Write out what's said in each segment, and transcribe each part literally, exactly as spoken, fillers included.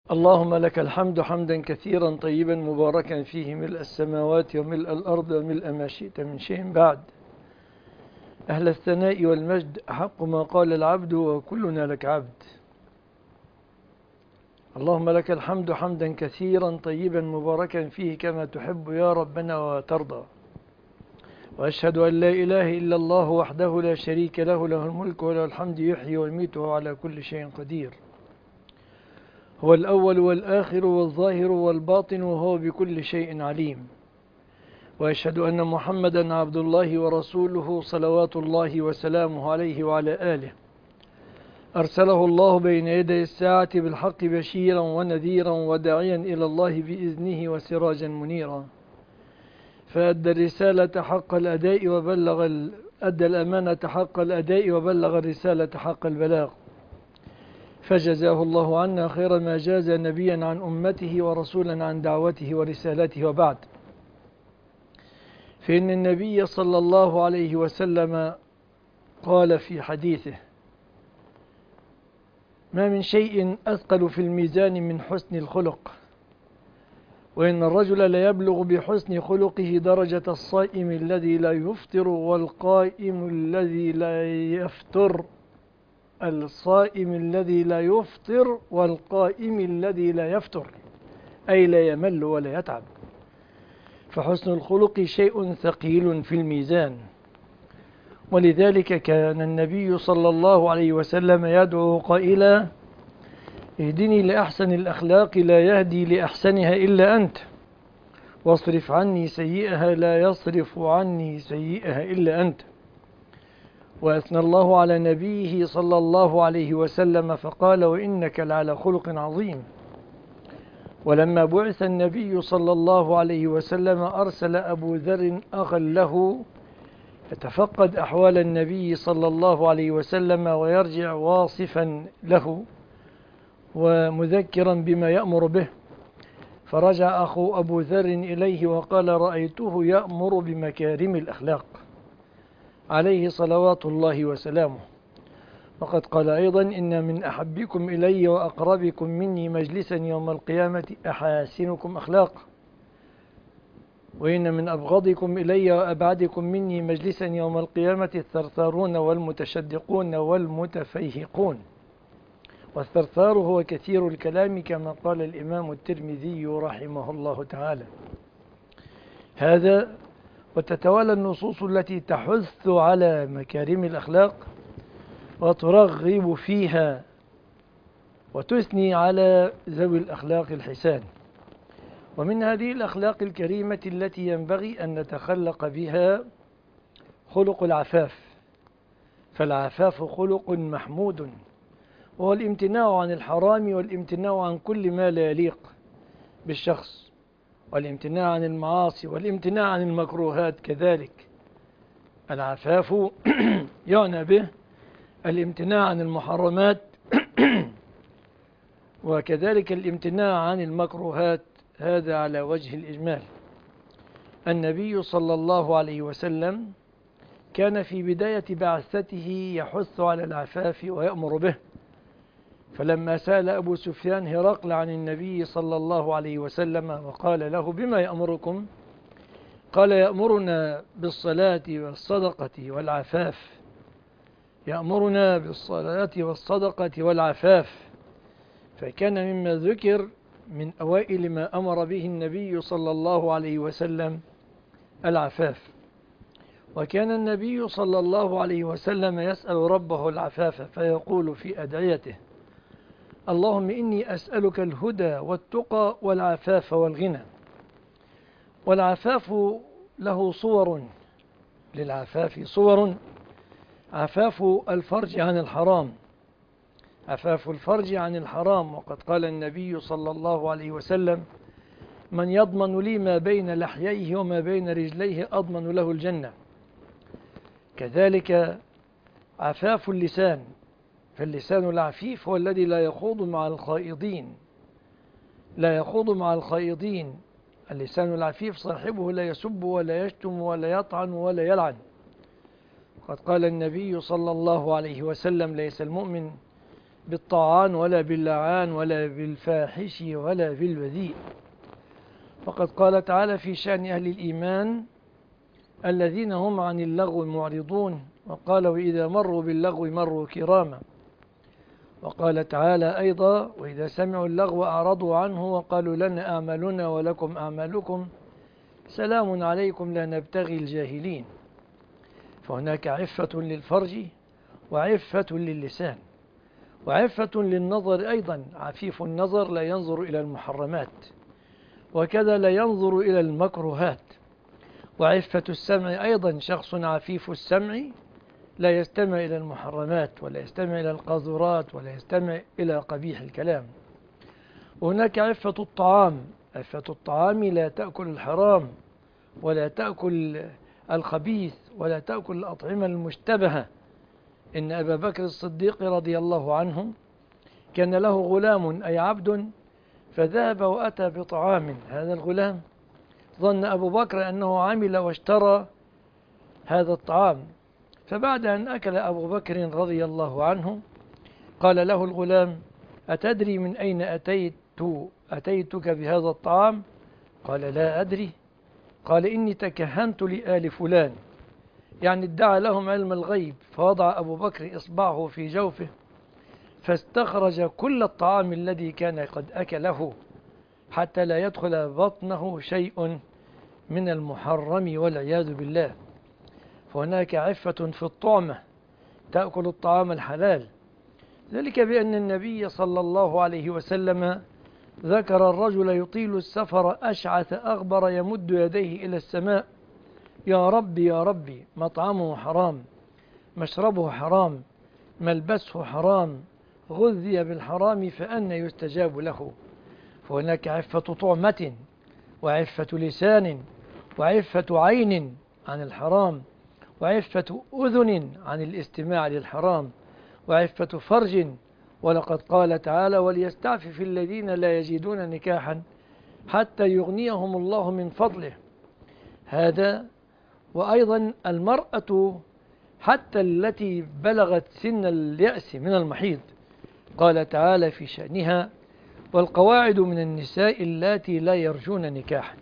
اللهم لك الحمد حمدا كثيرا طيبا مباركا فيه ملء السماوات وملء الأرض وملء ما شئت من شيء بعد. أهل الثناء والمجد أحق ما قال العبد وكلنا لك عبد. اللهم لك الحمد حمدا كثيرا طيبا مباركا فيه كما تحب يا ربنا وترضى. وأشهد أن لا إله إلا الله وحده لا شريك له، له الملك وله الحمد، يحيي ويميت وهو على كل شيء قدير. هو الأول والآخر والظاهر والباطن وهو بكل شيء عليم. وأشهد أن محمدا عبد الله ورسوله صلوات الله وسلامه عليه وعلى آله. أرسله الله بين يدي الساعة بالحق بشيرا ونذيرا وداعيا إلى الله بإذنه وسراجا منيرا، فأدى الرسالة حق الأداء وبلغ ال... أدى الأمانة حق الأداء وبلغ الرسالة حق البلاغ، فجزاه الله عنا خير ما جاز نبيا عن أمته ورسولا عن دعوته ورسالته. وبعد، فإن النبي صلى الله عليه وسلم قال في حديثه: ما من شيء أثقل في الميزان من حسن الخلق، وإن الرجل ليبلغ بحسن خلقه درجة الصائم الذي لا يفطر والقائم الذي لا يفتر الصائم الذي لا يفطر والقائم الذي لا يفتر، أي لا يمل ولا يتعب. فحسن الخلق شيء ثقيل في الميزان، ولذلك كان النبي صلى الله عليه وسلم يدعو قائلا: اهدني لأحسن الأخلاق لا يهدي لأحسنها إلا أنت، واصرف عني سيئها لا يصرف عني سيئها إلا أنت. وأثنى الله على نبيه صلى الله عليه وسلم فقال: وإنك لعلى خلق عظيم. ولما بعث النبي صلى الله عليه وسلم أرسل أبو ذر أخا له يتفقد أحوال النبي صلى الله عليه وسلم ويرجع واصفا له ومذكرا بما يأمر به. فرجع أخو أبو ذر إليه وقال: رأيته يأمر بمكارم الأخلاق عليه صلوات الله وسلامه. وقد قال أيضا: إن من أحبكم إلي وأقربكم مني مجلسا يوم القيامة أحاسنكم أخلاقا، وإن من أبغضكم إلي وأبعدكم مني مجلسا يوم القيامة الثرثارون والمتشدقون والمتفيهقون. والثرثار هو كثير الكلام كما قال الإمام الترمذي رحمه الله تعالى. هذا وتتوالى النصوص التي تحث على مكارم الأخلاق وترغب فيها وتثني على ذوي الأخلاق الحسان. ومن هذه الأخلاق الكريمة التي ينبغي أن نتخلق بها خلق العفاف. فالعفاف خلق محمود، وهو الامتناع عن الحرام والامتناع عن كل ما لا يليق بالشخص، والامتناع عن المعاصي والامتناع عن المكروهات كذلك. العفاف يعني به الامتناع عن المحرمات وكذلك الامتناع عن المكروهات، هذا على وجه الإجمال. النبي صلى الله عليه وسلم كان في بداية بعثته يحث على العفاف ويأمر به. فلما سأل أبو سفيان هرقل عن النبي صلى الله عليه وسلم وقال له: بما يأمركم؟ قال: يأمرنا بالصلاة والصدقة والعفاف. يأمرنا بالصلاة والصدقة والعفاف. فكان مما ذكر من أوائل ما أمر به النبي صلى الله عليه وسلم العفاف. وكان النبي صلى الله عليه وسلم يسأل ربه العفاف فيقول في أدعيته: اللهم إني أسألك الهدى والتقى والعفاف والغنى. والعفاف له صور، للعفاف صور: عفاف الفرج عن الحرام، عفاف الفرج عن الحرام. وقد قال النبي صلى الله عليه وسلم: من يضمن لي ما بين لحييه وما بين رجليه أضمن له الجنة. كذلك عفاف اللسان، فاللسان العفيف هو الذي لا يخوض مع الخائضين، لا يخوض مع الخائضين. اللسان العفيف صاحبه لا يسب ولا يشتم ولا يطعن ولا يلعن. قد قال النبي صلى الله عليه وسلم: ليس المؤمن بالطاعان ولا باللعان ولا بالفاحش ولا بالبذيء. فقد قال تعالى في شأن أهل الإيمان الذين هم عن اللغو معرضون، وقال وإذا مروا باللغو مروا كراما. وقال تعالى أيضا وإذا سمعوا اللغو أعرضوا عنه وقالوا لنا أعمالنا ولكم أعمالكم سلام عليكم لا نبتغي الجاهلين. فهناك عفة للفرج وعفة للسان وعفة للنظر أيضا، عفيف النظر لا ينظر إلى المحرمات، وكذا لا ينظر إلى المكروهات. وعفة السمع أيضا، شخص عفيف السمع لا يستمع إلى المحرمات ولا يستمع إلى القاذورات ولا يستمع إلى قبيح الكلام. وهناك عفة الطعام، عفة الطعام لا تأكل الحرام ولا تأكل الخبيث ولا تأكل الأطعمة المشتبهة. إن أبا بكر الصديق رضي الله عنه كان له غلام أي عبد، فذهب وأتى بطعام. هذا الغلام ظن أبو بكر أنه عمل واشترى هذا الطعام، فبعد أن أكل أبو بكر رضي الله عنه قال له الغلام أتدري من أين أتيت أتيتك بهذا الطعام؟ قال لا أدري. قال إني تكهنت لآل فلان، يعني ادعى لهم علم الغيب. فوضع أبو بكر إصبعه في جوفه فاستخرج كل الطعام الذي كان قد أكله حتى لا يدخل بطنه شيء من المحرم والعياذ بالله. فهناك عفة في الطعمة، تأكل الطعام الحلال. ذلك بأن النبي صلى الله عليه وسلم ذكر الرجل يطيل السفر أشعث أغبر يمد يديه إلى السماء يا ربي يا ربي، مطعمه حرام، مشربه حرام، ملبسه حرام، غذي بالحرام فأنى يستجاب له. فهناك عفة طعمة وعفة لسان وعفة عين عن الحرام وعفة أذن عن الاستماع للحرام وعفة فرج. ولقد قال تعالى وليستعفف الذين لا يجدون نكاحا حتى يغنيهم الله من فضله. هذا. وأيضا المرأة حتى التي بلغت سن اليأس من المحيض، قال تعالى في شأنها والقواعد من النساء اللاتي لا يرجون نكاحا،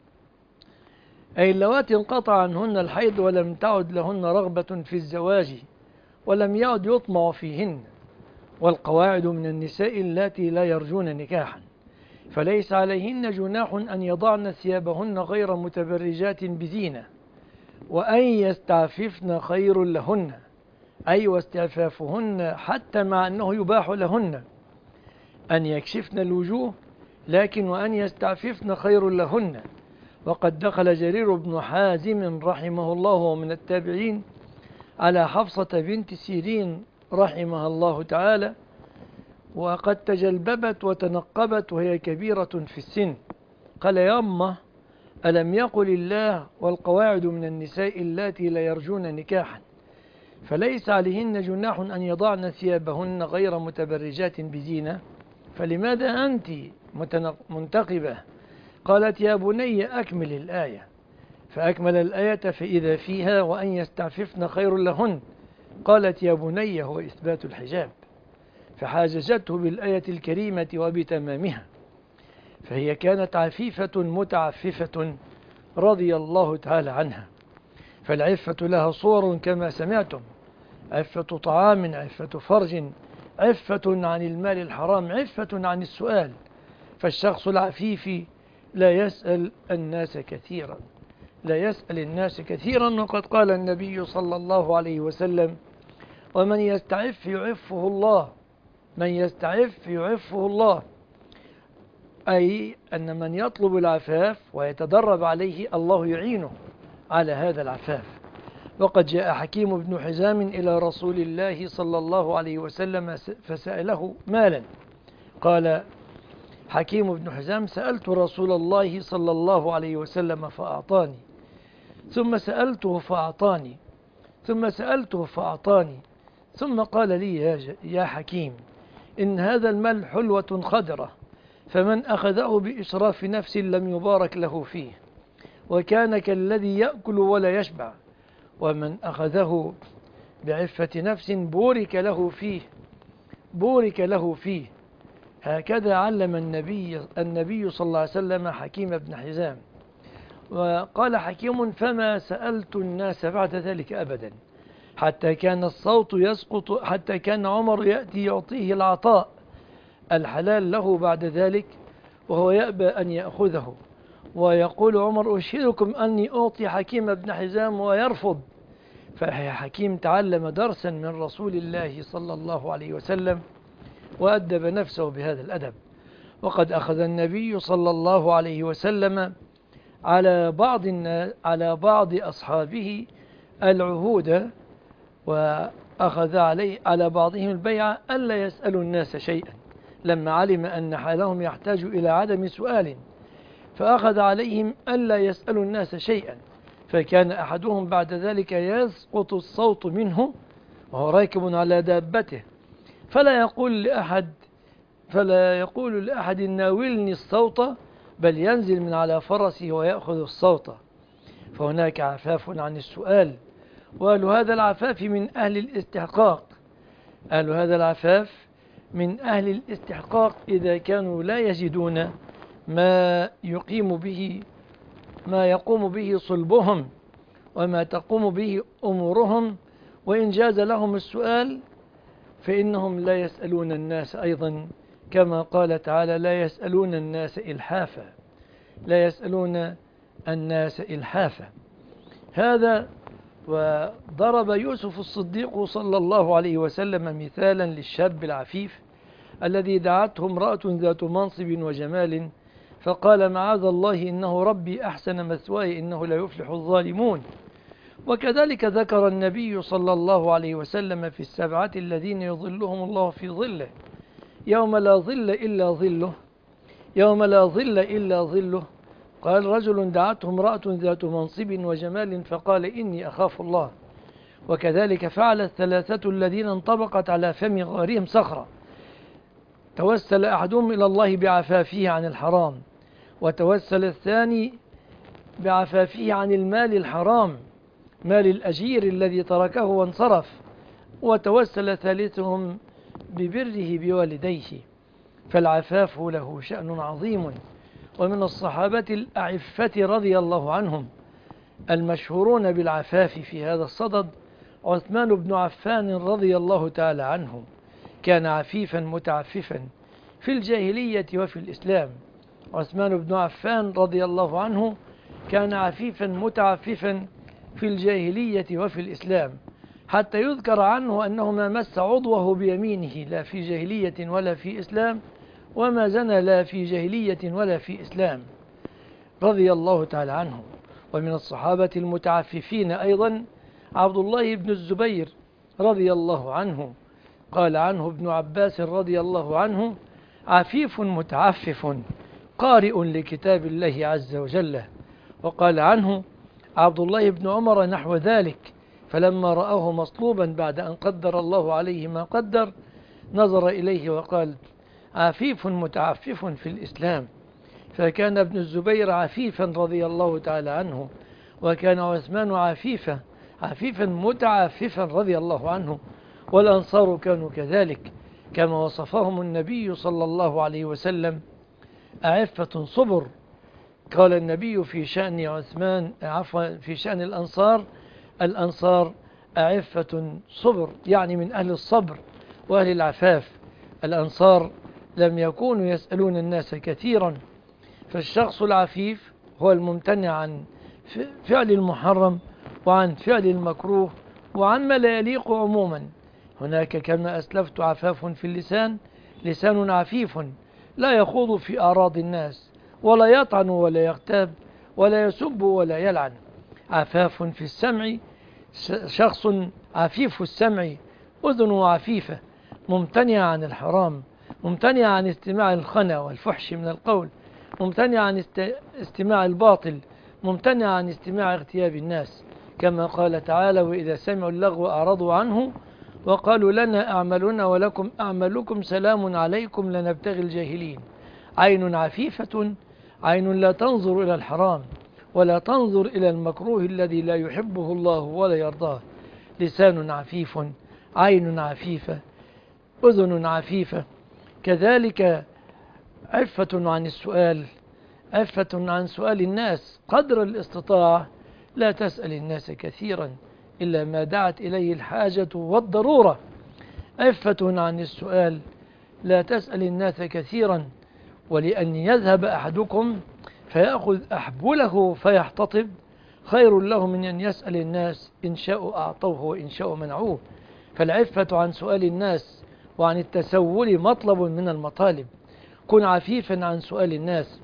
أي اللواتي انقطع عنهن الحيض ولم تعد لهن رغبة في الزواج ولم يعد يطمع فيهن. والقواعد من النساء اللاتي لا يرجون نكاحا فليس عليهن جناح أن يضعن ثيابهن غير متبرجات بزينة وأن يستعففن خير لهن، أي واستعفافهن حتى مع أنه يباح لهن أن يكشفن الوجوه، لكن وأن يستعففن خير لهن. وقد دخل جرير بن حازم رحمه الله ومن التابعين على حفصة بنت سيرين رحمها الله تعالى وقد تجلببت وتنقبت وهي كبيرة في السن، قال يا أمه ألم يقل الله والقواعد من النساء اللاتي لا يرجون نكاحا فليس عليهن جناح أن يضعن ثيابهن غير متبرجات بزينة، فلماذا أنت منتقبة؟ قالت يا بني أكمل الآية، فأكمل الآية فإذا فيها وأن يستعففن خير لهن. قالت يا بني هو إثبات الحجاب، فحاججته بالآية الكريمة وبتمامها، فهي كانت عفيفة متعففة رضي الله تعالى عنها. فالعفة لها صور كما سمعتم، عفة طعام، عفة فرج، عفة عن المال الحرام، عفة عن السؤال. فالشخص العفيف لا يسأل الناس كثيرا لا يسأل الناس كثيرا وقد قال النبي صلى الله عليه وسلم ومن يستعف يعفه الله، من يستعف يعفه الله، أي أن من يطلب العفاف ويتدرب عليه الله يعينه على هذا العفاف. وقد جاء حكيم بن حزام إلى رسول الله صلى الله عليه وسلم فسأله مالا. قال حكيم بن حزام سألت رسول الله صلى الله عليه وسلم فأعطاني، ثم سألته فأعطاني، ثم سألته فأعطاني، ثم قال لي يا, يا حكيم إن هذا المال حلوة خضرة، فمن أخذه بإشراف نفس لم يبارك له فيه، وكان كالذي يأكل ولا يشبع، ومن أخذه بعفة نفس بورك له فيه، بورك له فيه. هكذا علم النبي النبي صلى الله عليه وسلم حكيم بن حزام. وقال حكيم: فما سألت الناس بعد ذلك أبدا، حتى كان الصوت يسقط، حتى كان عمر يأتي يعطيه العطاء الحلال له بعد ذلك وهو يأبى أن يأخذه، ويقول عمر: أشهدكم أني أعطي حكيم بن حزام، ويرفض. فحكيم تعلم درسا من رسول الله صلى الله عليه وسلم وأدب نفسه بهذا الأدب. وقد أخذ النبي صلى الله عليه وسلم على بعض على بعض أصحابه العهود، وأخذ عليه على بعضهم البيعة ألا يسألوا الناس شيئا، لما علم أن حالهم يحتاج إلى عدم سؤال، فأخذ عليهم ألا يسألوا الناس شيئا. فكان أحدهم بعد ذلك يسقط الصوت منه وهو راكب على دابته، فلا يقول لأحد فلا يقول لأحد ناولني الصوت، بل ينزل من على فرسه ويأخذ الصوت. فهناك عفاف عن السؤال، وأهل هذا العفاف من أهل الاستحقاق. أهل هذا العفاف من أهل الاستحقاق إذا كانوا لا يجدون ما يقيم به ما يقوم به صلبهم وما تقوم به أمورهم، وإن جاز لهم السؤال فإنهم لا يسألون الناس أيضا، كما قال تعالى: لا يسألون الناس إلحافا لا يسألون الناس إلحافا. هذا وضرب يوسف الصديق صلى الله عليه وسلم مثالا للشاب العفيف الذي دعته امرأة ذات منصب وجمال فقال: معاذ الله، إنه ربي أحسن مثواي، إنه لا يفلح الظالمون. وكذلك ذكر النبي صلى الله عليه وسلم في السبعة الذين يظلهم الله في ظله يوم لا ظل إلا ظله يوم لا ظل إلا ظله. قال: رجل دعته امرأة ذات منصب وجمال فقال: إني أخاف الله. وكذلك فعل الثلاثة الذين انطبقت على فم غارهم صخرة، توسل أحدهم إلى الله بعفافه عن الحرام، وتوسل الثاني بعفافه عن المال الحرام، مال الأجير الذي تركه وانصرف، وتوسل ثالثهم ببره بوالديه. فالعفاف له شأن عظيم. ومن الصحابة الأعفة رضي الله عنهم المشهورون بالعفاف في هذا الصدد عثمان بن عفان رضي الله تعالى عنه. كان عفيفا متعففا في الجاهلية وفي الإسلام. عثمان بن عفان رضي الله عنه كان عفيفا متعففا في الجاهلية وفي الإسلام، حتى يذكر عنه أنه ما مس عضوه بيمينه لا في جاهلية ولا في إسلام، وما زنى لا في جاهلية ولا في إسلام، رضي الله تعالى عنه. ومن الصحابة المتعففين أيضا عبد الله بن الزبير رضي الله عنه. قال عنه ابن عباس رضي الله عنه: عفيف متعفف قارئ لكتاب الله عز وجل. وقال عنه عبد الله بن عمر نحو ذلك، فلما رآه مصلوبا بعد أن قدر الله عليه ما قدر نظر إليه وقال: عفيف متعفف في الإسلام. فكان ابن الزبير عفيفا رضي الله تعالى عنه، وكان عثمان عفيفا عفيفا متعففا رضي الله عنه. والأنصار كانوا كذلك كما وصفهم النبي صلى الله عليه وسلم: أعفة صبر. قال النبي في شأن عثمان عفوا في شأن الأنصار: الأنصار أعفة صبر، يعني من أهل الصبر وأهل العفاف. الأنصار لم يكونوا يسألون الناس كثيرا. فالشخص العفيف هو الممتنع عن فعل المحرم وعن فعل المكروه وعن ما لا يليق عموما. هناك كما أسلفت عفاف في اللسان، لسان عفيف لا يخوض في أعراض الناس، ولا يطعن ولا يغتاب ولا يسب ولا يلعن. عفاف في السمع، شخص عفيف السمع، أذنه عفيفة، ممتنع عن الحرام، ممتنع عن استماع الخنا والفحش من القول، ممتنع عن استماع الباطل، ممتنع عن استماع اغتياب الناس، كما قال تعالى: وإذا سمعوا اللغو أعرضوا عنه وقالوا لنا أعمالنا ولكم أعمالكم سلام عليكم لنبتغي الجاهلين. عين عفيفة، عين لا تنظر إلى الحرام ولا تنظر إلى المكروه الذي لا يحبه الله ولا يرضاه. لسان عفيف، عين عفيفة، أذن عفيفة. كذلك عفة عن السؤال، عفة عن سؤال الناس قدر الاستطاعة. لا تسأل الناس كثيرا إلا ما دعت إليه الحاجة والضرورة. عفة عن السؤال، لا تسأل الناس كثيرا، ولأن يذهب أحدكم فيأخذ أحبله فيحتطب خير له من أن يسأل الناس إن شاءوا أعطوه وإن شاءوا منعوه. فالعفة عن سؤال الناس وعن التسول مطلب من المطالب. كن عفيفا عن سؤال الناس،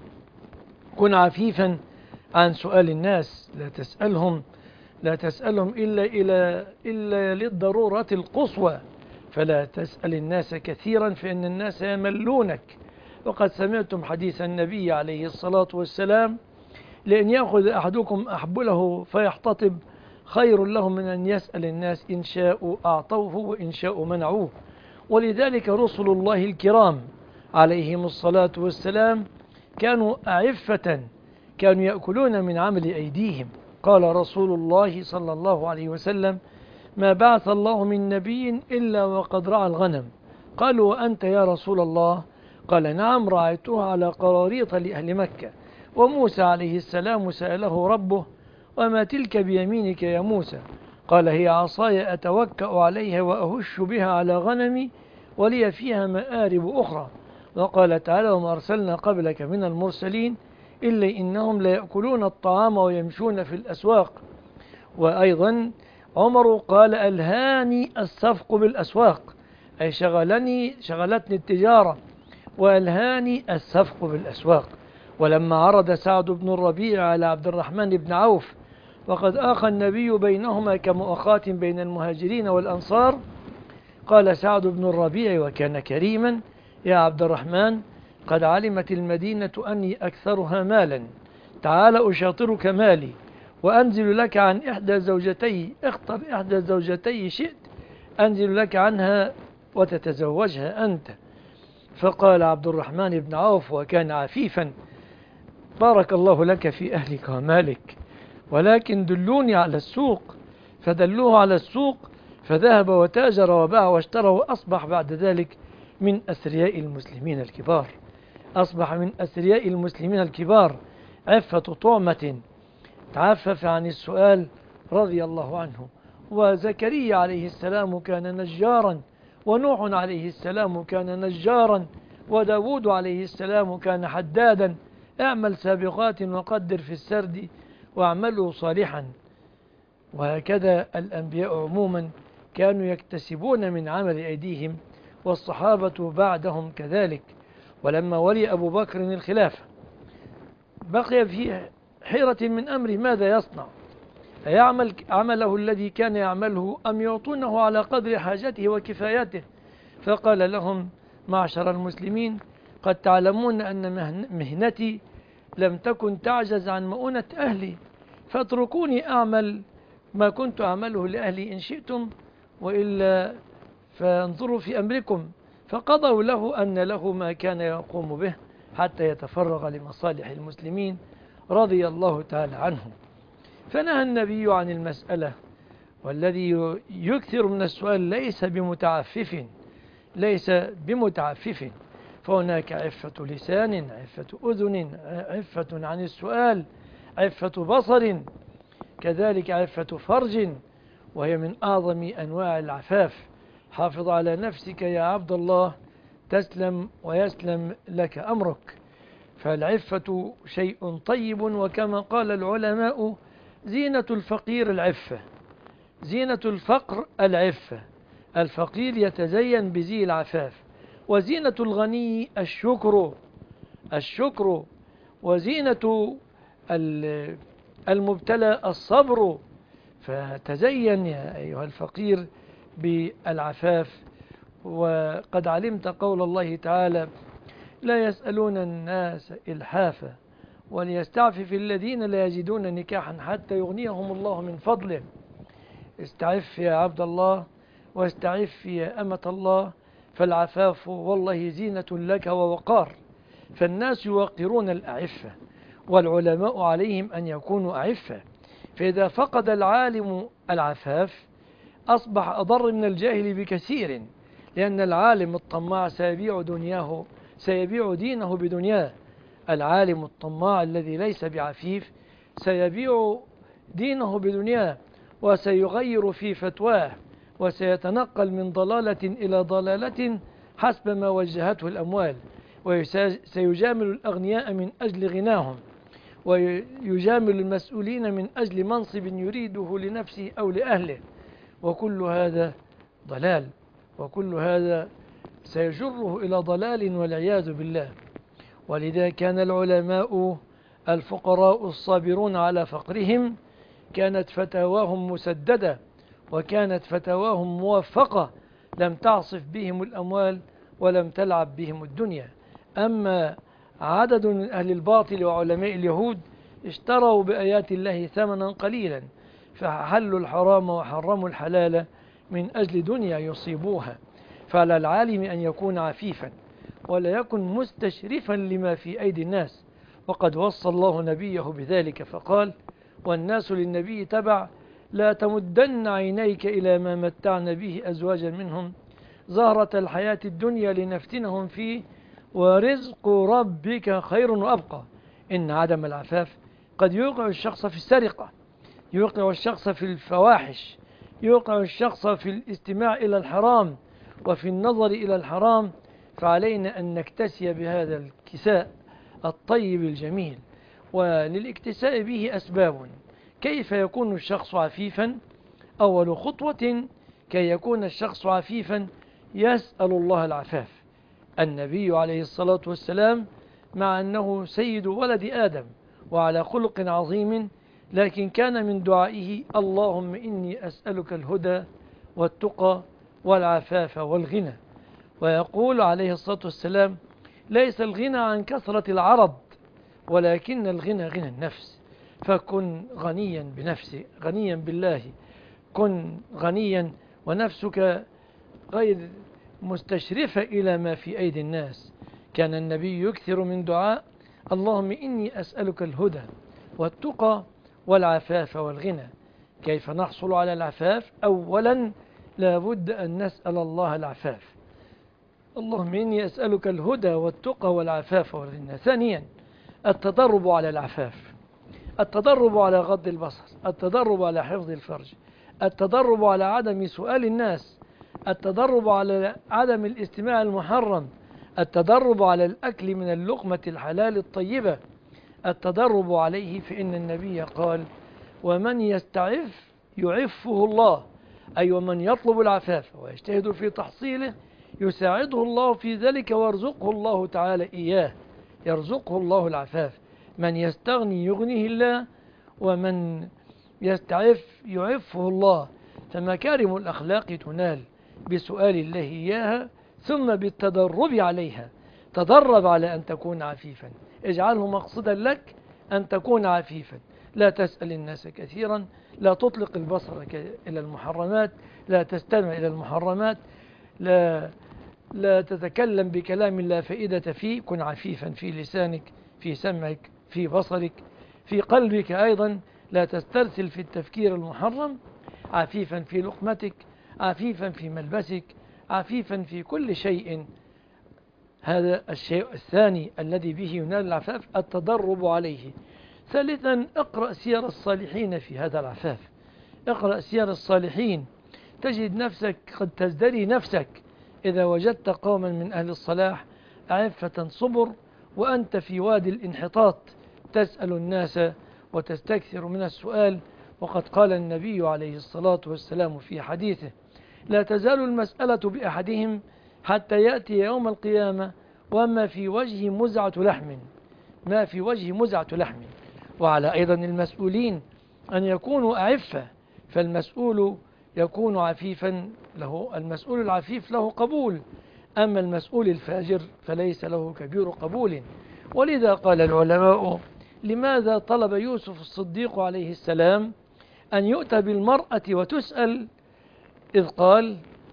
كن عفيفا عن سؤال الناس. لا تسألهم لا تسألهم إلا, إلا, إلا للضرورة القصوى. فلا تسأل الناس كثيرا فإن الناس يملونك. وقد سمعتم حديث النبي عليه الصلاة والسلام: لأن يأخذ أحدكم أحبله فيحتطب خير له من أن يسأل الناس إن شاءوا أعطوه وإن شاءوا منعوه. ولذلك رسل الله الكرام عليهم الصلاة والسلام كانوا أعفة، كانوا يأكلون من عمل أيديهم. قال رسول الله صلى الله عليه وسلم: ما بعث الله من نبي إلا وقد رعى الغنم. قالوا: وأنت يا رسول الله؟ قال: نعم، رعيتها على قراريط لأهل مكة. وموسى عليه السلام سأله ربه: وما تلك بيمينك يا موسى؟ قال: هي عصاي أتوكأ عليها وأهش بها على غنمي ولي فيها مآرب أخرى. وقال تعالى: وما أرسلنا قبلك من المرسلين إلا إنهم ليأكلون الطعام ويمشون في الأسواق. وأيضا عمر قال: ألهاني السفق بالأسواق، أي شغلني شغلتني التجارة، وألهاني السفق بالأسواق. ولما عرض سعد بن الربيع على عبد الرحمن بن عوف وقد آخى النبي بينهما كمؤخاة بين المهاجرين والأنصار، قال سعد بن الربيع وكان كريما: يا عبد الرحمن، قد علمت المدينة أني أكثرها مالا، تعال أشاطرك مالي وأنزل لك عن إحدى زوجتي، اختر إحدى زوجتي شئت أنزل لك عنها وتتزوجها أنت. فقال عبد الرحمن بن عوف وكان عفيفا: بارك الله لك في أهلك ومالك، ولكن دلوني على السوق. فدلوه على السوق فذهب وتاجر وباع واشترى، وأصبح بعد ذلك من أثرياء المسلمين الكبار. أصبح من أثرياء المسلمين الكبار. عفة طعمة، تعفف عن السؤال رضي الله عنه. وزكريا عليه السلام كان نجارا، ونوح عليه السلام كان نجارا، وداود عليه السلام كان حدادا. اعمل سابقات وقدر في السرد واعملوا صالحا. وهكذا الأنبياء عموما كانوا يكتسبون من عمل أيديهم، والصحابة بعدهم كذلك. ولما ولي أبو بكر الخلافة بقي في حيرة من أمره ماذا يصنع، أيعمل عمله الذي كان يعمله أم يعطونه على قدر حاجته وكفايته؟ فقال لهم: معشر المسلمين، قد تعلمون أن مهنتي لم تكن تعجز عن مؤونة أهلي، فاتركوني أعمل ما كنت أعمله لأهلي إن شئتم، وإلا فانظروا في أمركم. فقضوا له أن له ما كان يقوم به حتى يتفرغ لمصالح المسلمين رضي الله تعالى عنه. فنهى النبي عن المسألة، والذي يكثر من السؤال ليس بمتعفف ليس بمتعفف فهناك عفة لسان، عفة أذن، عفة عن السؤال، عفة بصر، كذلك عفة فرج، وهي من أعظم أنواع العفاف. حافظ على نفسك يا عبد الله تسلم ويسلم لك أمرك. فالعفة شيء طيب، وكما قال العلماء: زينة الفقير العفة، زينة الفقر العفة. الفقير يتزين بزي العفاف، وزينة الغني الشكر الشكر وزينة المبتلى الصبر. فتزين يا أيها الفقير بالعفاف. وقد علمت قول الله تعالى: لا يسألون الناس إلحافا وليستعفف الذين لا يجدون نكاحا حتى يغنيهم الله من فضله. استعف يا عبد الله، واستعف يا أمة الله، فالعفاف والله زينة لك ووقار. فالناس يوقرون الأعفة، والعلماء عليهم أن يكونوا أعفة. فإذا فقد العالم العفاف أصبح أضر من الجاهل بكثير، لأن العالم الطماع سيبيع دنياه سيبيع دينه بدنياه. العالم الطماع الذي ليس بعفيف سيبيع دينه بدنياه، وسيغير في فتواه، وسيتنقل من ضلالة إلى ضلالة حسب ما وجهته الأموال، وسيجامل الأغنياء من أجل غناهم، ويجامل المسؤولين من أجل منصب يريده لنفسه أو لأهله. وكل هذا ضلال، وكل هذا سيجره إلى ضلال والعياذ بالله. ولذا كان العلماء الفقراء الصابرون على فقرهم كانت فتاواهم مسددة، وكانت فتاواهم موفقة، لم تعصف بهم الأموال ولم تلعب بهم الدنيا. أما عدد من أهل الباطل وعلماء اليهود اشتروا بآيات الله ثمنا قليلا، فحلوا الحرام وحرموا الحلال من أجل دنيا يصيبوها. فعلى العالم أن يكون عفيفا ولا يكن مستشرفا لما في أيدي الناس، وقد وصى الله نبيه بذلك فقال: والناس للنبي تبع، لا تمدن عينيك إلى ما متعنا به أزواجا منهم زهرة الحياة الدنيا لنفتنهم فيه ورزق ربك خير وأبقى. إن عدم العفاف قد يوقع الشخص في السرقة، يوقع الشخص في الفواحش، يوقع الشخص في الاستماع إلى الحرام وفي النظر إلى الحرام. فعلينا أن نكتسي بهذا الكساء الطيب الجميل. وللاكتساء به أسباب. كيف يكون الشخص عفيفا؟ أول خطوة كي يكون الشخص عفيفا يسأل الله العفاف. النبي عليه الصلاة والسلام مع أنه سيد ولد آدم وعلى خلق عظيم، لكن كان من دعائه: اللهم إني أسألك الهدى والتقى والعفاف والغنى. ويقول عليه الصلاة والسلام: ليس الغنى عن كثرة العرض، ولكن الغنى غنى النفس. فكن غنيا بنفسك، غنيا بالله، كن غنيا ونفسك غير مستشرفة إلى ما في أيدي الناس. كان النبي يكثر من دعاء: اللهم إني أسألك الهدى والتقى والعفاف والغنى. كيف نحصل على العفاف؟ أولا لا بد أن نسأل الله العفاف. اللهم إني أسألك الهدى والتقى والعفاف والغنى. ثانيا التدرب على العفاف، التدرب على غض البصر، التدرب على حفظ الفرج، التدرب على عدم سؤال الناس، التدرب على عدم الاستماع المحرم، التدرب على الأكل من اللقمة الحلال الطيبة، التدرب عليه. فإن النبي قال: ومن يستعف يعفه الله، أي ومن يطلب العفاف ويجتهد في تحصيله يساعده الله في ذلك ويرزقه الله تعالى إياه، يرزقه الله العفاف. من يستغني يغنيه الله، ومن يستعف يعفه الله. فمكارم الأخلاق تنال بسؤال الله إياها ثم بالتدرب عليها. تدرب على أن تكون عفيفا، اجعله مقصدا لك أن تكون عفيفا. لا تسأل الناس كثيرا، لا تطلق البصر إلى المحرمات، لا تستمع إلى المحرمات، لا لا تتكلم بكلام لا فائدة فيه. كن عفيفا في لسانك، في سمعك، في بصرك، في قلبك أيضا. لا تسترسل في التفكير المحرم. عفيفا في لقمتك، عفيفا في ملبسك، عفيفا في كل شيء. هذا الشيء الثاني الذي به ينال العفاف، التدرب عليه. ثالثا اقرأ سير الصالحين في هذا العفاف. اقرأ سير الصالحين تجد نفسك قد تزدري نفسك إذا وجدت قوما من أهل الصلاح عفة صبر، وأنت في وادي الانحطاط تسأل الناس وتستكثر من السؤال. وقد قال النبي عليه الصلاة والسلام في حديثه: لا تزال المسألة بأحدهم حتى يأتي يوم القيامة وما في وجه مزعة لحم، ما في وجه مزعة لحم. وعلى أيضا المسؤولين أن يكونوا أعفة، فالمسؤول يكون عفيفا، له المسؤول العفيف له قبول، أما المسؤول الفاجر فليس له كبير قبول. ولذا قال العلماء: لماذا طلب يوسف الصديق عليه السلام أن يؤتى بالمرأة وتسأل؟ إذ قال: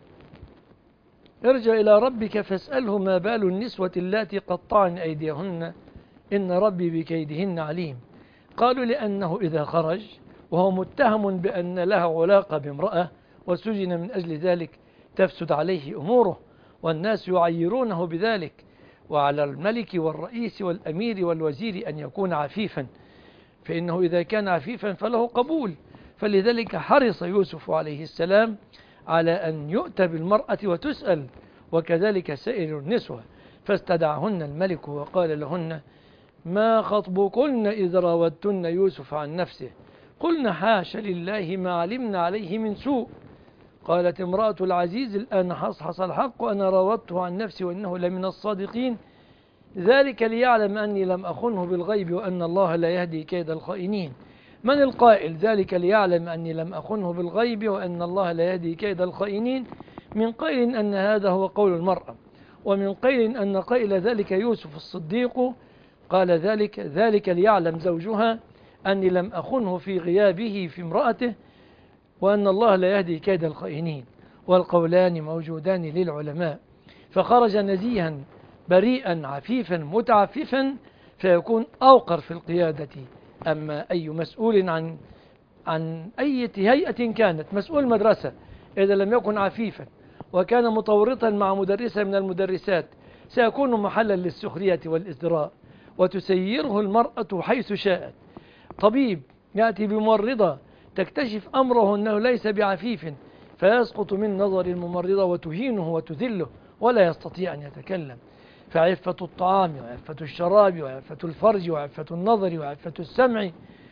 ارجع إلى ربك فاسأله ما بال النسوة اللاتي قطعن أيديهن إن ربي بكيدهن عليم. قالوا: لأنه إذا خرج وهو متهم بأن لها علاقة بامرأة وسجن من أجل ذلك تفسد عليه أموره. والناس يعيرونه بذلك، وعلى الملك والرئيس والأمير والوزير أن يكون عفيفا، فإنه إذا كان عفيفا فله قبول. فلذلك حرص يوسف عليه السلام على أن يؤتى بالمرأة وتسأل، وكذلك سائر النسوة. فاستدعهن الملك وقال لهن: ما خطبكن إذ راودتن يوسف عن نفسه؟ قلنا: حاش لله ما علمنا عليه من سوء. قالت امرأة العزيز: الآن حصحص الحق، أنا راودته عن نفسي وإنه لمن الصادقين، ذلك ليعلم أني لم أخنه بالغيب وأن الله لا يهدي كيد الخائنين. من القائل ذلك ليعلم أني لم أخنه بالغيب وأن الله لا يهدي كيد الخائنين؟ من قائل أن هذا هو قول المرأة، ومن قائل أن قائل ذلك يوسف الصديق قال ذلك ذلك ليعلم زوجها أني لم أخنه في غيابه في امرأته وأن الله لا يهدي كيد الخائنين. والقولان موجودان للعلماء، فخرج نزيها بريئا عفيفا متعففا فيكون أوقر في القيادة. أما أي مسؤول عن عن أي هيئة كانت، مسؤول مدرسة إذا لم يكن عفيفا وكان متورطا مع مدرسة من المدرسات سيكون محلا للسخرية والإزدراء، وتسيره المرأة حيث شاءت. طبيب يأتي بممرضة تكتشف أمره أنه ليس بعفيف، فيسقط من نظر الممرضة وتهينه وتذله ولا يستطيع أن يتكلم. فعفة الطعام وعفة الشراب وعفة الفرج وعفة النظر وعفة السمع،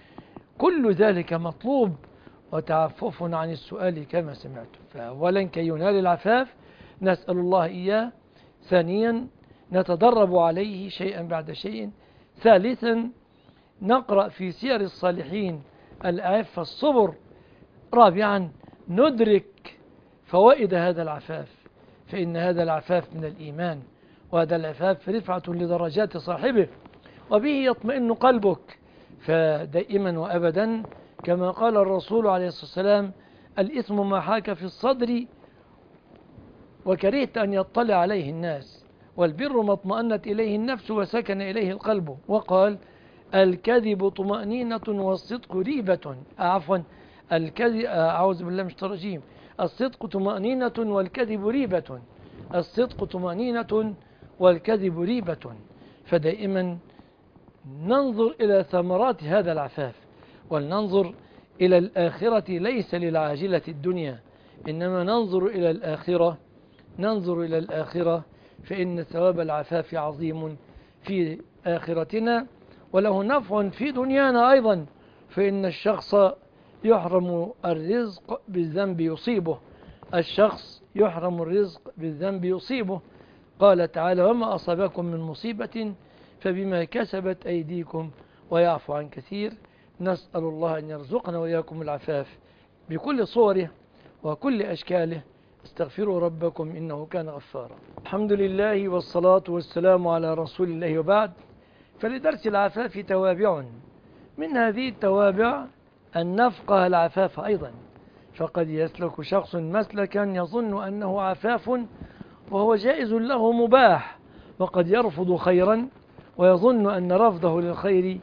كل ذلك مطلوب، وتعفف عن السؤال كما سمعت. فأولا كي ينال العفاف نسأل الله إياه، ثانيا نتدرب عليه شيئا بعد شيء، ثالثا نقرأ في سير الصالحين العفة الصبر، رابعا ندرك فوائد هذا العفاف، فإن هذا العفاف من الإيمان، وهذا العفاف رفعة لدرجات صاحبه، وبه يطمئن قلبك. فدائما وأبدا كما قال الرسول عليه الصلاة والسلام: الإثم ما حاك في الصدر وكرهت أن يطلع عليه الناس، والبر ما اطمأنت إليه النفس وسكن إليه القلب. وقال: الكذب طمأنينة والصدق ريبة. عفوا الكذب أعوذ بالله من الشيطان الرجيم الصدق طمأنينة والكذب ريبة. الصدق طمأنينة والكذب ريبة. فدائما ننظر إلى ثمرات هذا العفاف، ولننظر إلى الآخرة ليس للعاجلة الدنيا، إنما ننظر إلى الآخرة ننظر إلى الآخرة فإن ثواب العفاف عظيم في آخرتنا، وله نفع في دنيانا أيضا، فإن الشخص يحرم الرزق بالذنب يصيبه الشخص يحرم الرزق بالذنب يصيبه. قال تعالى: وما أصابكم من مصيبة فبما كسبت أيديكم ويعفو عن كثير. نسأل الله أن يرزقنا وإياكم العفاف بكل صوره وكل أشكاله. استغفروا ربكم إنه كان غفارا. الحمد لله والصلاة والسلام على رسول الله، وبعد. فلدرس العفاف توابع، من هذه التوابع أن نفقه العفاف أيضا، فقد يسلك شخص مسلكا يظن أنه عفاف وهو جائز له مباح، وقد يرفض خيرا ويظن أن رفضه للخير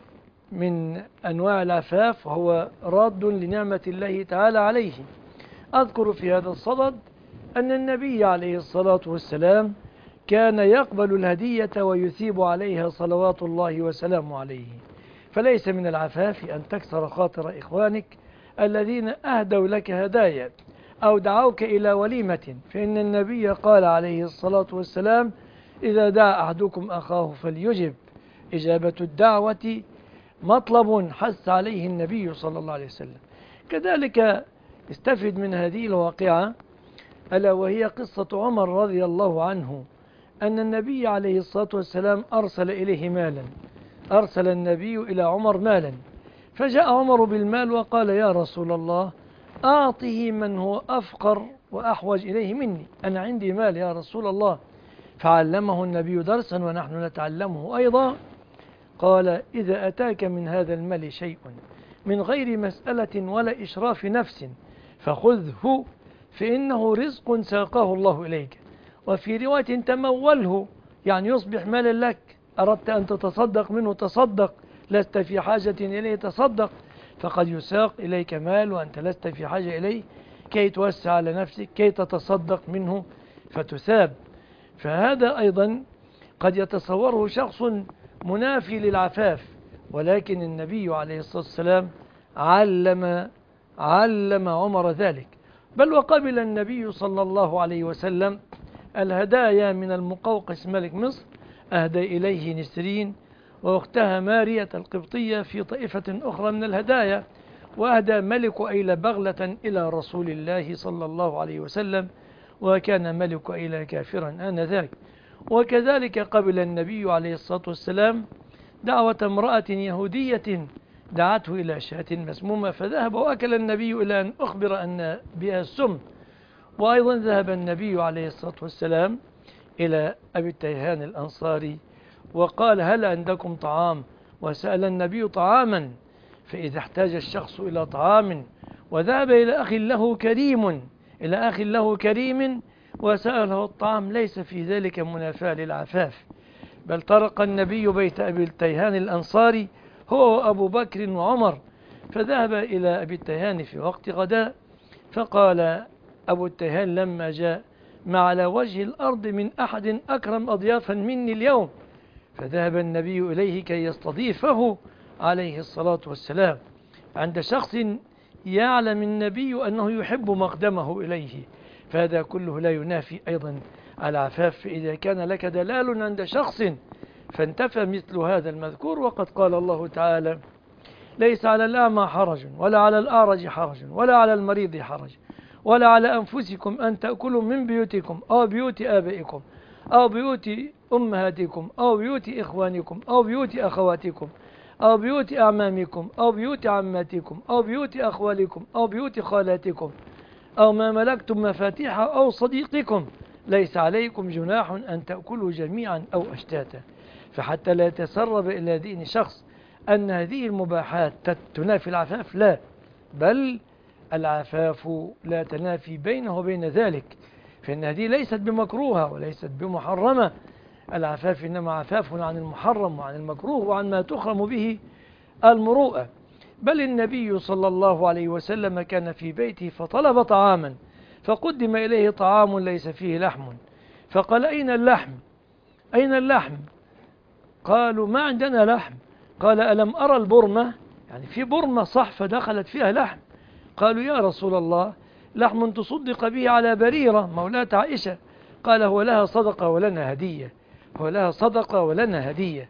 من أنواع العفاف وهو راد لنعمة الله تعالى عليه. أذكر في هذا الصدد أن النبي عليه الصلاة والسلام كان يقبل الهدية ويثيب عليها صلوات الله وسلامه عليه. فليس من العفاف أن تكسر خاطر إخوانك الذين أهدوا لك هدايا أو دعوك إلى وليمة، فإن النبي قال عليه الصلاة والسلام: إذا دعا أحدكم أخاه فليجب. إجابة الدعوة مطلب حث عليه النبي صلى الله عليه وسلم. كذلك استفد من هذه الواقعة، ألا وهي قصة عمر رضي الله عنه، أن النبي عليه الصلاة والسلام أرسل إليه مالا أرسل النبي إلى عمر مالا، فجاء عمر بالمال وقال: يا رسول الله، أعطه من هو أفقر وأحوج إليه مني، أنا عندي مال يا رسول الله. فعلمه النبي درسا ونحن نتعلمه أيضا. قال: إذا أتاك من هذا المال شيء من غير مسألة ولا إشراف نفس فخذه، فإنه رزق ساقاه الله إليك. وفي رواية: تموله، يعني يصبح مالا لك، أردت أن تتصدق منه تصدق، لست في حاجة إليه تصدق، فقد يساق إليك مال وأنت لست في حاجة إليه كي توسع على نفسك كي تتصدق منه فتثاب. فهذا أيضا قد يتصوره شخص منافي للعفاف، ولكن النبي عليه الصلاة والسلام علم علم عمر ذلك. بل وقبل النبي صلى الله عليه وسلم الهدايا من المقوقس ملك مصر، أهدى إليه نسرين وأختها مارية القبطية في طائفة أخرى من الهدايا، وأهدى ملك أيل بغلة إلى رسول الله صلى الله عليه وسلم، وكان ملك أيل كافرا آنذاك. وكذلك قبل النبي عليه الصلاة والسلام دعوة امرأة يهودية دعته إلى شاة مسمومة، فذهب وأكل النبي إلى أن أخبر أن بها السم. وأيضا ذهب النبي عليه الصلاة والسلام إلى أبي التيهان الأنصاري وقال: هل عندكم طعام؟ وسأل النبي طعاما، فإذا احتاج الشخص إلى طعام وذهب إلى أخ له كريم إلى أخ له كريم وسأله الطعام، ليس في ذلك منافاة للعفاف. بل طرق النبي بيت أبي التيهان الأنصاري هو وأبو بكر وعمر، فذهب إلى أبي التيهان في وقت غداء، فقال أبو التيهان لما جاء: ما على وجه الأرض من أحد أكرم أضيافا مني اليوم. فذهب النبي إليه كي يستضيفه عليه الصلاة والسلام. عند شخص يعلم النبي أنه يحب مقدمه إليه، فهذا كله لا ينافي أيضا العفاف. فإذا كان لك دلال عند شخص فانتفى مثل هذا المذكور. وقد قال الله تعالى: ليس على الأعمى حرج ولا على الأعرج حرج ولا على المريض حرج ولا على أنفسكم أن تأكلوا من بيوتكم أو بيوت آبائكم أو بيوت أمهاتكم أو بيوت إخوانكم أو بيوت أخواتكم أو بيوت أعمامكم أو بيوت عماتكم أو بيوت أخوالكم أو بيوت خالاتكم أو ما ملكتم مفاتيح أو صديقكم، ليس عليكم جناح أن تأكلوا جميعا أو أشتاتا. فحتى لا يتسرب إلى دين شخص أن هذه المباحات تنافي العفاف، لا، بل العفاف لا تنافي بينه وبين ذلك، فإن هذه ليست بمكروهة وليست بمحرمة. العفاف إنما عفاف عن المحرم وعن المكروه وعن ما تخرم به المروءة. بل النبي صلى الله عليه وسلم كان في بيته فطلب طعاما فقدم إليه طعام ليس فيه لحم، فقال: أين اللحم؟ أين اللحم؟ قالوا: ما عندنا لحم. قال: ألم أرى البرمة؟ يعني في برمة صحفة دخلت فيها لحم. قالوا: يا رسول الله، لحم تصدق به على بريرة مولاة عائشة. قال: هو لها صدقة ولنا هدية، هو لها صدقة ولنا هدية.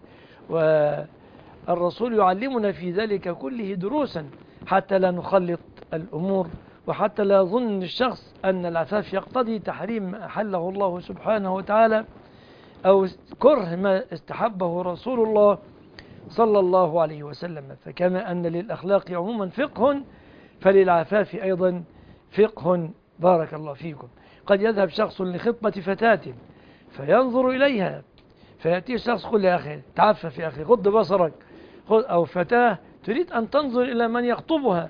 والرسول يعلمنا في ذلك كله دروسا حتى لا نخلط الأمور، وحتى لا يظن الشخص أن العفاف يقتضي تحريم ما أحله الله سبحانه وتعالى أو كره ما استحبه رسول الله صلى الله عليه وسلم. فكما أن للأخلاق عموما فقه، فللعفاف أيضا فقه. بارك الله فيكم. قد يذهب شخص لخطبة فتاة فينظر إليها، فيأتي شخص: قل يا أخي تعفف يا أخي، غض بصرك. أو فتاة تريد أن تنظر إلى من يخطبها،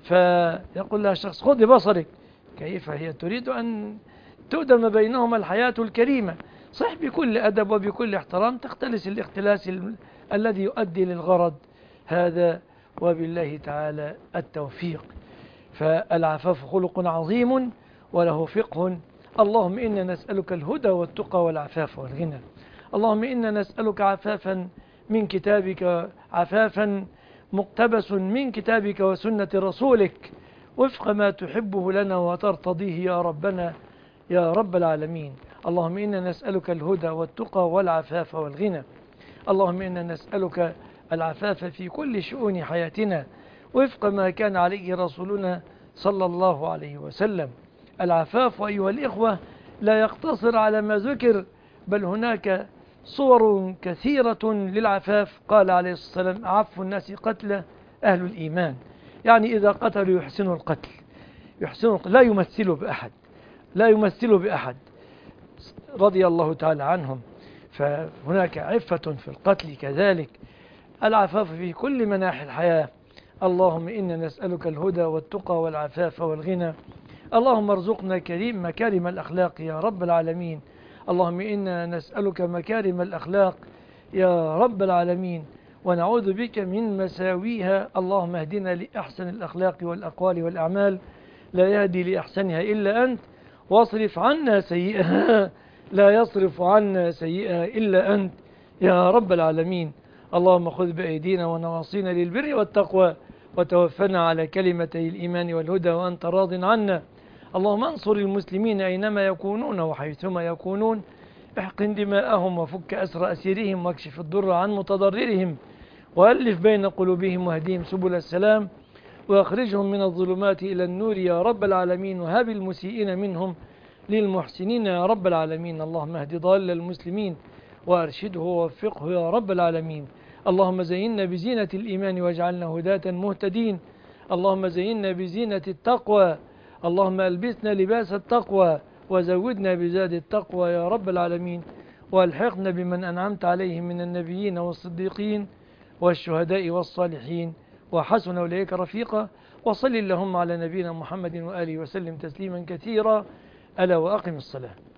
فيقول لها شخص: خذي بصرك. كيف هي تريد أن تؤدم بينهما الحياة الكريمة؟ صح، بكل أدب وبكل احترام، تختلس الاختلاس الذي يؤدي للغرض هذا، وبالله تعالى التوفيق. فالعفاف خلق عظيم وله فقه. اللهم إنا نسألك الهدى والتقى والعفاف والغنى. اللهم إنا نسألك عفافا من كتابك، عفافا مقتبس من كتابك وسنة رسولك، وفق ما تحبه لنا وترتضيه يا ربنا يا رب العالمين. اللهم إنا نسألك الهدى والتقى والعفاف والغنى. اللهم إنا نسألك العفاف في كل شؤون حياتنا وفق ما كان عليه رسولنا صلى الله عليه وسلم. العفاف أيها الإخوة لا يقتصر على ما ذكر، بل هناك صور كثيرة للعفاف. قال عليه الصلاة والسلام: أعف الناس قتل أهل الإيمان، يعني إذا قتلوا يحسنوا القتل، يحسنوا القتل، لا يمثلوا بأحد، لا يمثلوا بأحد، رضي الله تعالى عنهم. فهناك عفة في القتل كذلك. العفاف في كل مناحي الحياة. اللهم إنا نسألك الهدى والتقى والعفاف والغنى. اللهم ارزقنا كريم مكارم الأخلاق يا رب العالمين. اللهم إنا نسألك مكارم الأخلاق يا رب العالمين، ونعوذ بك من مساويها. اللهم اهدنا لأحسن الأخلاق والأقوال والأعمال، لا يهدي لأحسنها إلا أنت، واصرف عنا سيئها لا يصرف عنا سيئها إلا أنت يا رب العالمين. اللهم خذ بأيدينا ونواصينا للبر والتقوى، وتوفنا على كلمتي الإيمان والهدى وأنت راض عنا. اللهم انصر المسلمين أينما يكونون وحيثما يكونون، احقن دماءهم وفك أسر أسيرهم واكشف الضر عن متضررهم، وألف بين قلوبهم واهديهم سبل السلام، وأخرجهم من الظلمات إلى النور يا رب العالمين، وهب المسيئين منهم للمحسنين يا رب العالمين. اللهم اهد ضال المسلمين وأرشده ووفقه يا رب العالمين. اللهم زينا بزينة الإيمان واجعلنا هداة مهتدين. اللهم زينا بزينة التقوى، اللهم ألبسنا لباس التقوى وزودنا بزاد التقوى يا رب العالمين، والحقنا بمن أنعمت عليهم من النبيين والصديقين والشهداء والصالحين وحسن أولئك رفيقا. وصل اللهم على نبينا محمد وآله وسلم تسليما كثيرا. ألا وأقم الصلاة.